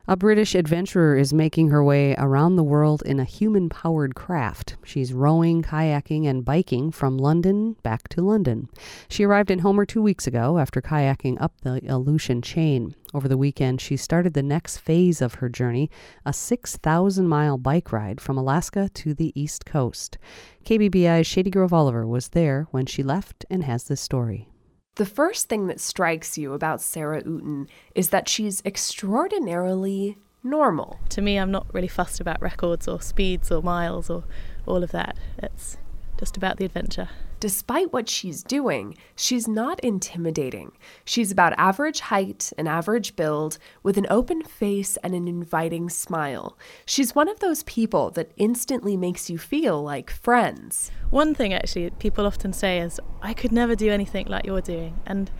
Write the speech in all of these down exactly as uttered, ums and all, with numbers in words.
A British adventurer is making her way around the world in a human-powered craft. She's rowing, kayaking, and biking from London back to London. She arrived in Homer two weeks ago after kayaking up the Aleutian chain. Over the weekend, she started the next phase of her journey, a six thousand mile bike ride from Alaska to the East Coast. K B B I's Shady Grove Oliver was there when she left and has this story. The first thing that strikes you about Sarah Outen is that she's extraordinarily normal. To me, I'm not really fussed about records or speeds or miles or all of that. It's just about the adventure. Despite what she's doing, she's not intimidating. She's about average height and average build, with an open face and an inviting smile. She's one of those people that instantly makes you feel like friends. One thing, actually, people often say is, I could never do anything like you're doing. And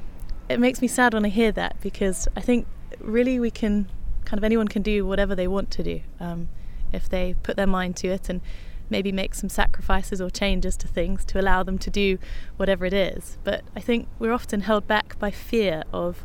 it makes me sad when I hear that, because I think really we can, kind of anyone can do whatever they want to do, um, if they put their mind to it and maybe make some sacrifices or changes to things to allow them to do whatever it is. But I think we're often held back by fear of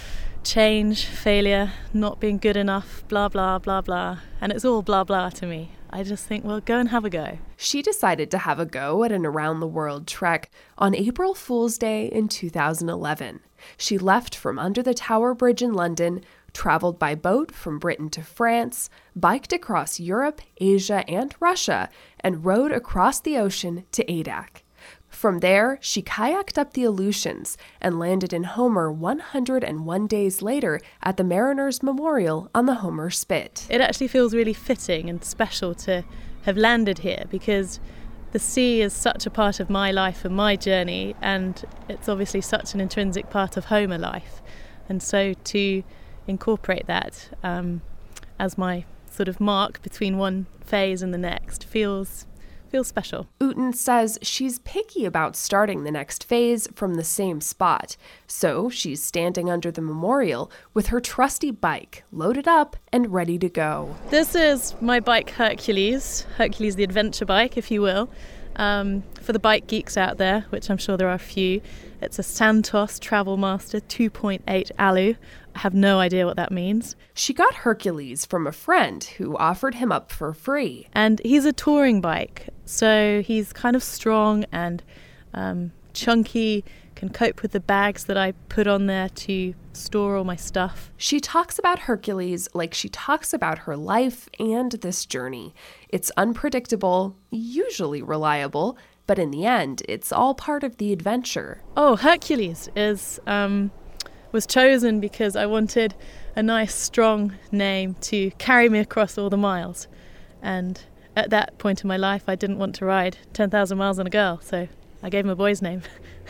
change, failure, not being good enough, blah, blah, blah, blah. And it's all blah, blah to me. I just think, well, go and have a go. She decided to have a go at an around-the-world trek on April Fool's Day in two thousand eleven. She left from under the Tower Bridge in London, traveled by boat from Britain to France, biked across Europe, Asia, and Russia, and rowed across the ocean to Adak. From there, she kayaked up the Aleutians and landed in Homer one hundred one days later at the Mariners Memorial on the Homer Spit. It actually feels really fitting and special to have landed here, because the sea is such a part of my life and my journey, and it's obviously such an intrinsic part of Homer life. And so to incorporate that um, as my sort of mark between one phase and the next feels feels special. Outen says she's picky about starting the next phase from the same spot, so she's standing under the memorial with her trusty bike loaded up and ready to go. This is my bike Hercules, Hercules the adventure bike, if you will. Um, for the bike geeks out there, which I'm sure there are a few, it's a Santos Travel Master two point eight Alu. I have no idea what that means. She got Hercules from a friend who offered him up for free. And he's a touring bike, so he's kind of strong and um, chunky, can cope with the bags that I put on there to store all my stuff. She talks about Hercules like she talks about her life and this journey. It's unpredictable, usually reliable, but in the end, it's all part of the adventure. Oh, Hercules is um, was chosen because I wanted a nice, strong name to carry me across all the miles. And at that point in my life, I didn't want to ride ten thousand miles on a girl, so I gave him a boy's name.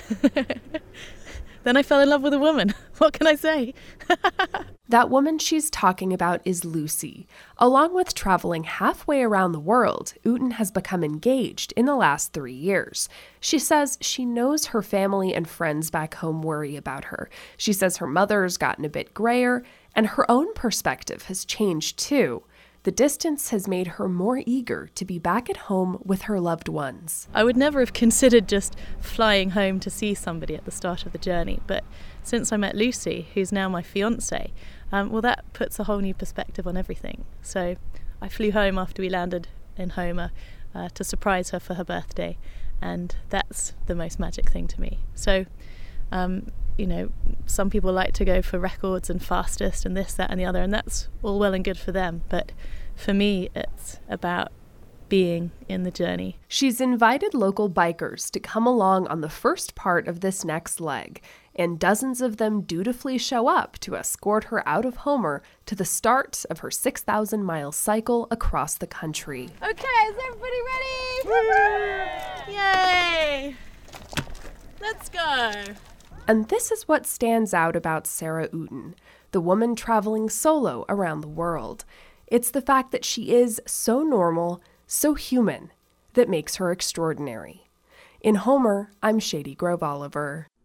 Then I fell in love with a woman. What can I say? That woman she's talking about is Lucy. Along with traveling halfway around the world, Outen has become engaged in the last three years. She says she knows her family and friends back home worry about her. She says her mother's gotten a bit grayer, and her own perspective has changed too. The distance has made her more eager to be back at home with her loved ones. I would never have considered just flying home to see somebody at the start of the journey, but since I met Lucy, who's now my fiancée, um, well, that puts a whole new perspective on everything. So I flew home after we landed in Homer uh, to surprise her for her birthday, and that's the most magic thing to me. So, um, you know, some people like to go for records and fastest and this, that and the other, and that's all well and good for them, but for me, it's about being in the journey. She's invited local bikers to come along on the first part of this next leg, and dozens of them dutifully show up to escort her out of Homer to the start of her six thousand mile cycle across the country. Okay, is everybody ready? Yay! Let's go! And this is what stands out about Sarah Outen, the woman traveling solo around the world. It's the fact that she is so normal, so human, that makes her extraordinary. In Homer, I'm Shady Grove Oliver.